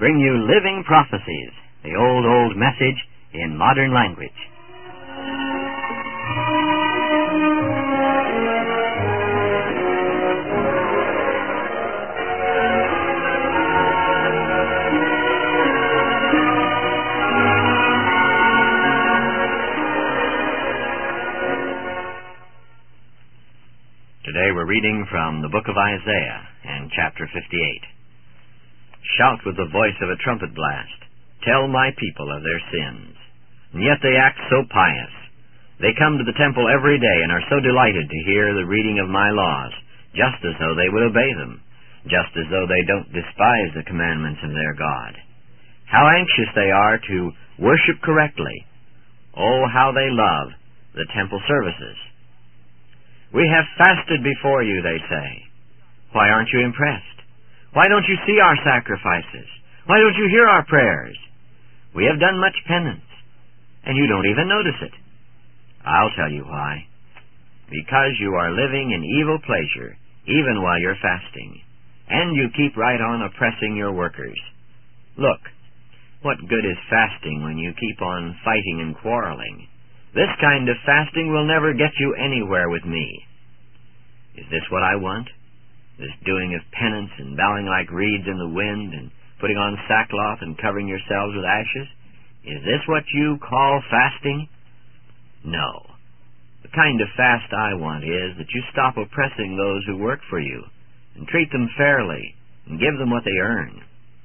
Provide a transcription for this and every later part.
bring you Living Prophecies, the old message in modern language. Today we're reading from the book of Isaiah and chapter 58. Shout with the voice of a trumpet blast. Tell my people of their sins. And yet they act so pious. They come to the temple every day and are so delighted to hear the reading of my laws, just as though they would obey them, just as though they don't despise the commandments of their God. How anxious they are to worship correctly. Oh, how they love the temple services. We have fasted before you, they say. Why aren't you impressed? Why don't you see our sacrifices? Why don't you hear our prayers? We have done much penance, and you don't even notice it. I'll tell you why. Because you are living in evil pleasure, even while you're fasting, and you keep right on oppressing your workers. Look, what good is fasting when you keep on fighting and quarreling? This kind of fasting will never get you anywhere with me. Is this what I want? This doing of penance and bowing like reeds in the wind and putting on sackcloth and covering yourselves with ashes? Is this what you call fasting? No. The kind of fast I want is that you stop oppressing those who work for you and treat them fairly and give them what they earn.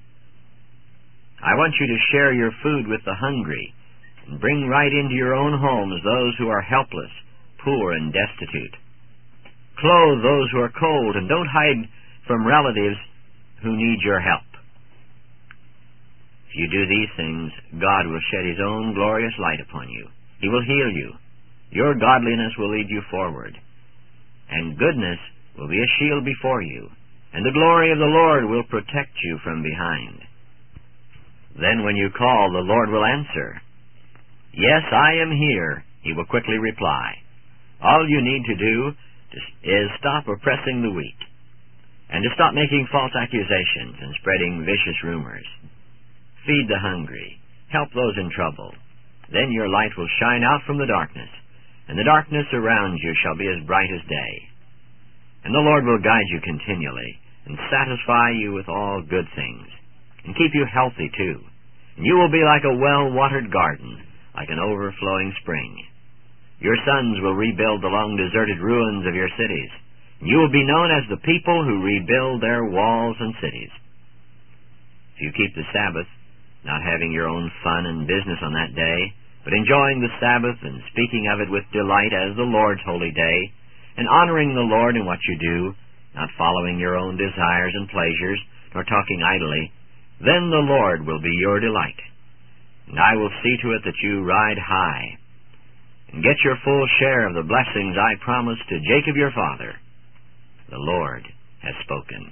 I want you to share your food with the hungry and bring right into your own homes those who are helpless, poor, and destitute. Clothe those who are cold, and don't hide from relatives who need your help. If you do these things, God will shed His own glorious light upon you. He will heal you. Your godliness will lead you forward, and goodness will be a shield before you, and the glory of the Lord will protect you from behind. Then when you call, the Lord will answer. Yes, I am here, He will quickly reply. All you need to do is stop oppressing the weak, and to stop making false accusations and spreading vicious rumors. Feed the hungry, help those in trouble. Then your light will shine out from the darkness, and the darkness around you shall be as bright as day. And the Lord will guide you continually, and satisfy you with all good things, and keep you healthy too. And you will be like a well-watered garden, like an overflowing spring. Your sons will rebuild the long deserted ruins of your cities. You will be known as the people who rebuild their walls and cities. If you keep the Sabbath, not having your own fun and business on that day, but enjoying the Sabbath and speaking of it with delight as the Lord's holy day, and honoring the Lord in what you do, not following your own desires and pleasures, nor talking idly, then the Lord will be your delight. And I will see to it that you ride high, and get your full share of the blessings I promised to Jacob your father. The Lord has spoken.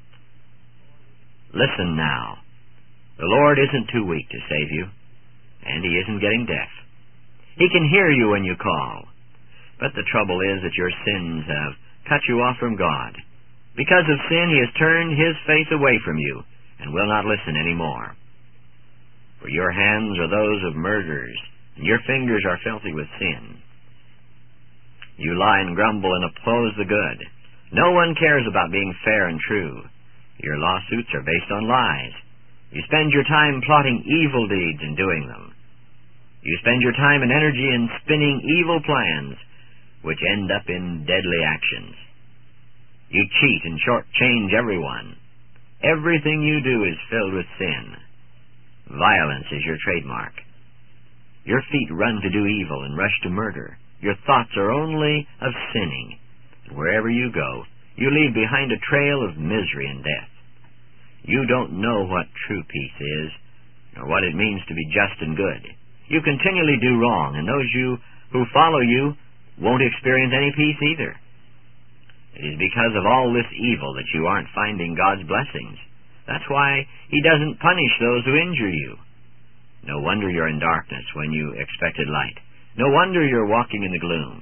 Listen now. The Lord isn't too weak to save you, and He isn't getting deaf. He can hear you when you call, but the trouble is that your sins have cut you off from God. Because of sin, He has turned His face away from you and will not listen any more. For your hands are those of murderers, and your fingers are filthy with sin. You lie and grumble and oppose the good. No one cares about being fair and true. Your lawsuits are based on lies. You spend your time plotting evil deeds and doing them. You spend your time and energy in spinning evil plans, which end up in deadly actions. You cheat and shortchange everyone. Everything you do is filled with sin. Violence is your trademark. Your feet run to do evil and rush to murder. Your thoughts are only of sinning. And wherever you go, you leave behind a trail of misery and death. You don't know what true peace is, nor what it means to be just and good. You continually do wrong, and those who follow you won't experience any peace either. It is because of all this evil that you aren't finding God's blessings. That's why He doesn't punish those who injure you. No wonder you're in darkness when you expected light. No wonder you're walking in the gloom.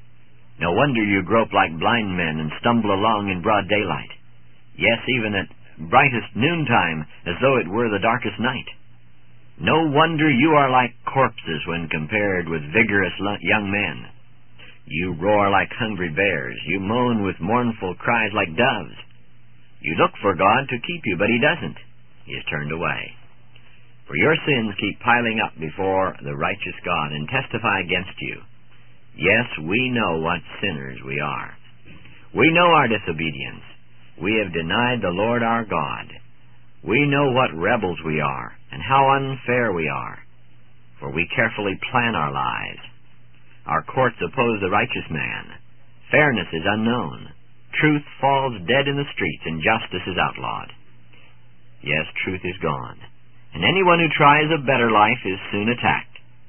No wonder you grope like blind men and stumble along in broad daylight. Yes, even at brightest noontime, as though it were the darkest night. No wonder you are like corpses when compared with vigorous young men. You roar like hungry bears. You moan with mournful cries like doves. You look for God to keep you, but He doesn't. He has turned away. For your sins keep piling up before the righteous God and testify against you. Yes, we know what sinners we are. We know our disobedience. We have denied the Lord our God. We know what rebels we are, and how unfair we are. For we carefully plan our lives. Our courts oppose the righteous man. Fairness is unknown. Truth falls dead in the streets, and justice is outlawed. Yes, truth is gone, and anyone who tries a better life is soon attacked.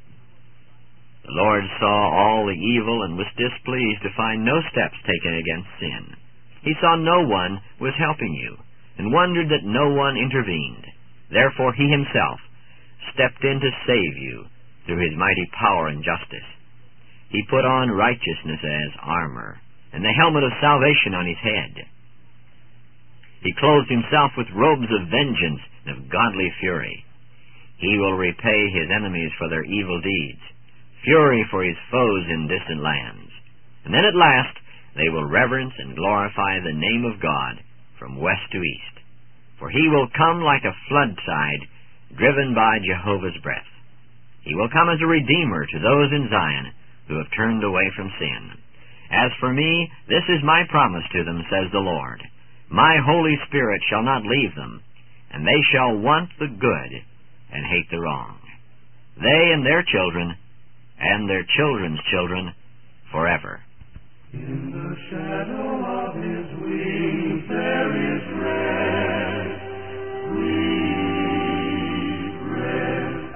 The Lord saw all the evil and was displeased to find no steps taken against sin. He saw no one was helping you, and wondered that no one intervened. Therefore He Himself stepped in to save you through His mighty power and justice. He put on righteousness as armor, and the helmet of salvation on His head. He clothed Himself with robes of vengeance and of godly fury. He will repay His enemies for their evil deeds, fury for His foes in distant lands. And then at last they will reverence and glorify the name of God from west to east. For He will come like a flood tide, driven by Jehovah's breath. He will come as a redeemer to those in Zion who have turned away from sin. As for me, this is my promise to them, says the Lord. My Holy Spirit shall not leave them, and they shall want the good and hate the wrong. They and their children and their children's children forever. In the shadow of His wings there is rest, sweet rest.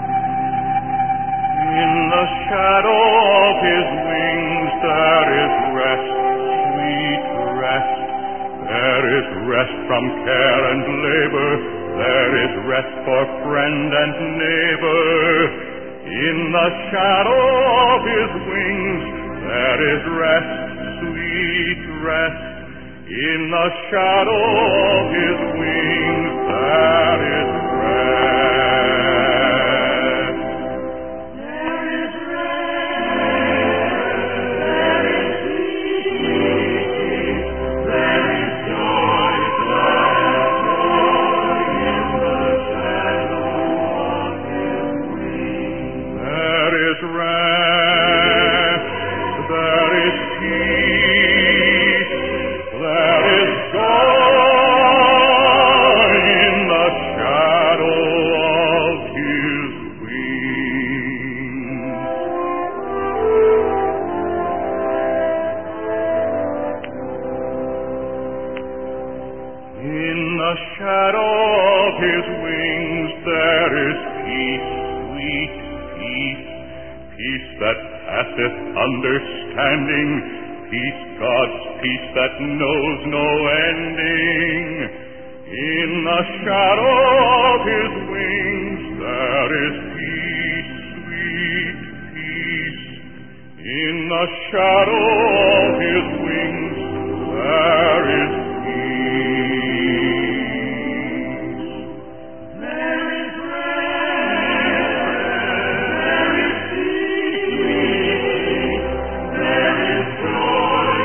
In the shadow of His wings there is rest, sweet rest. There is rest from care and labor. There is rest for friend and neighbor. In the shadow of His wings there is rest, sweet rest. In the shadow of His wings there is rest. There is rest. There is peace. There is joy. In the shadow of His wings. There is rest. There is peace. There is joy in the shadow of His wings. In the shadow of His wings there is peace, sweet peace, peace that passeth understanding, peace, God's peace that knows no ending. In the shadow of His wings there is peace, sweet peace. In the shadow of His wings there is peace. There is rest. There is peace. There is joy,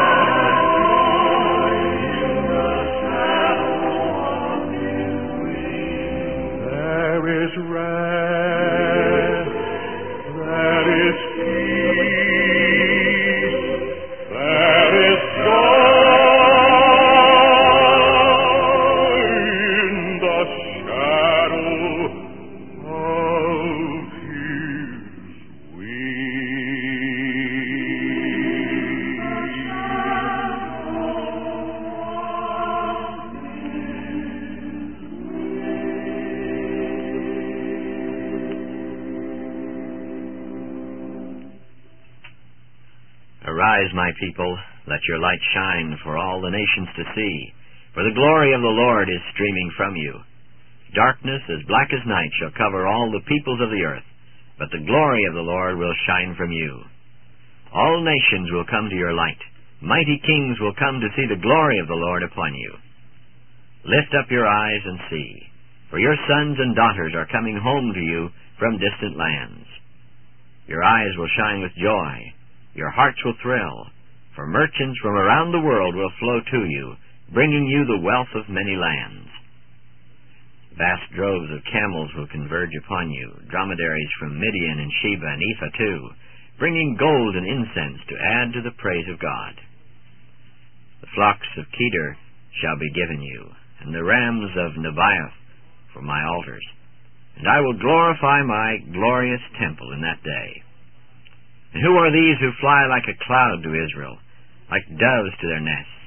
in the shadow of His wings. There is rest. There is peace. There is joy in the shadow of His Arise, my people, let your light shine for all the nations to see, for the glory of the Lord is streaming from you. Darkness as black as night shall cover all the peoples of the earth, but the glory of the Lord will shine from you. All nations will come to your light. Mighty kings will come to see the glory of the Lord upon you. Lift up your eyes and see, for your sons and daughters are coming home to you from distant lands. Your eyes will shine with joy, your hearts will thrill, for merchants from around the world will flow to you, bringing you the wealth of many lands. Vast droves of camels will converge upon you, dromedaries from Midian and Sheba and Ephah too, bringing gold and incense to add to the praise of God. The flocks of Kedar shall be given you, and the rams of Nebaioth for my altars. And I will glorify my glorious temple in that day. And who are these who fly like a cloud to Israel, like doves to their nests?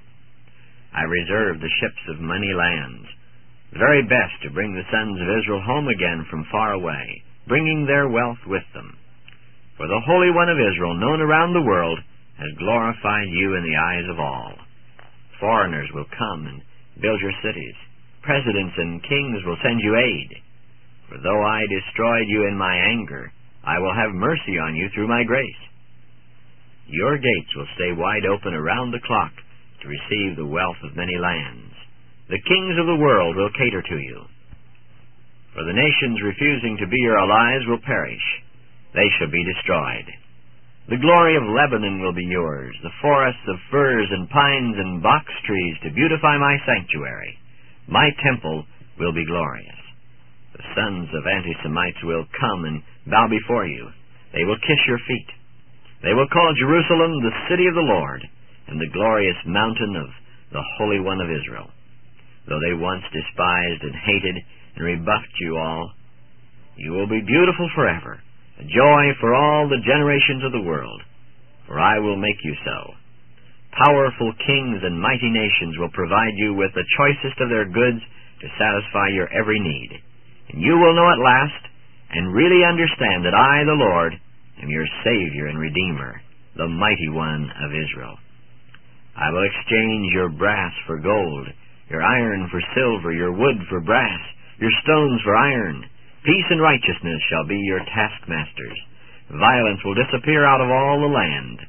I reserve the ships of many lands, the very best to bring the sons of Israel home again from far away, bringing their wealth with them. For the Holy One of Israel, known around the world, has glorified you in the eyes of all. Foreigners will come and build your cities. Presidents and kings will send you aid. For though I destroyed you in my anger, I will have mercy on you through my grace. Your gates will stay wide open around the clock to receive the wealth of many lands. The kings of the world will cater to you. For the nations refusing to be your allies will perish. They shall be destroyed. The glory of Lebanon will be yours, the forests of firs and pines and box trees to beautify my sanctuary. My temple will be glorious. The sons of anti-Semites will come and bow before you. They will kiss your feet. They will call Jerusalem the city of the Lord, and the glorious mountain of the Holy One of Israel. Though they once despised and hated and rebuffed you all, you will be beautiful forever, a joy for all the generations of the world, for I will make you so. Powerful kings and mighty nations will provide you with the choicest of their goods to satisfy your every need. And you will know at last and really understand that I, the Lord, am your Savior and Redeemer, the Mighty One of Israel. I will exchange your brass for gold, your iron for silver, your wood for brass, your stones for iron. Peace and righteousness shall be your taskmasters. Violence will disappear out of all the land.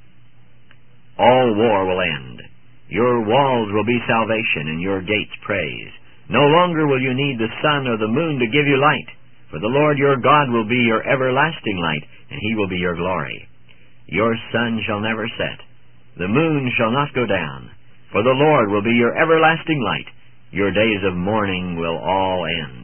All war will end. Your walls will be salvation and your gates praise. No longer will you need the sun or the moon to give you light, for the Lord your God will be your everlasting light, and he will be your glory. Your sun shall never set. The moon shall not go down, for the Lord will be your everlasting light. Your days of mourning will all end.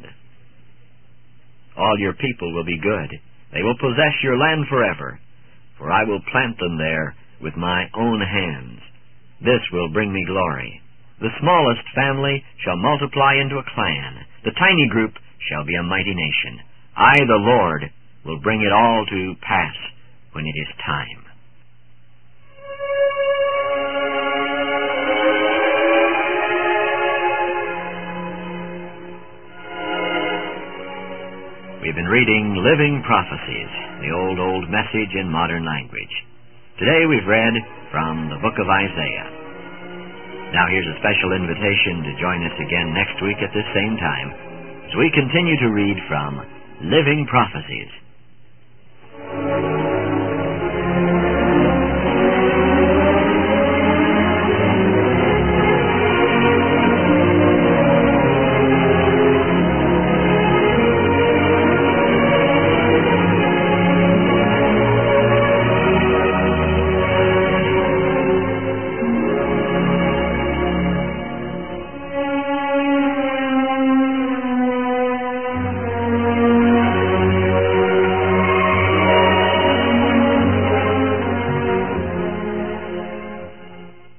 All your people will be good. They will possess your land forever, for I will plant them there with my own hands. This will bring me glory. The smallest family shall multiply into a clan. The tiny group shall be a mighty nation. I, the Lord, will bring it all to pass when it is time. We've been reading Living Prophecies, the old message in modern language. Today we've read from the book of Isaiah. Now here's a special invitation to join us again next week at this same time as we continue to read from Living Prophecies.